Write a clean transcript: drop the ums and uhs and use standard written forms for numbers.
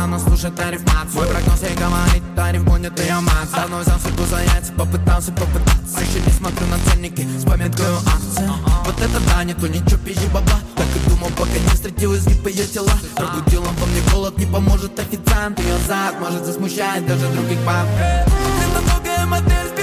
она слушает арифмацию. Мой прогноз ей говорит, тариф будет ее мать. Давно взял судьбу за яйца, попытался. Еще не смотрю на ценники, с пометкой акции. Вот это да, не то ничего, пизжи бабла. Так и думал, пока не встретил изгиб ее тела. Пробудил он во мне голод, не поможет официант. Ее зад может засмущать даже других баб. Это многое модель.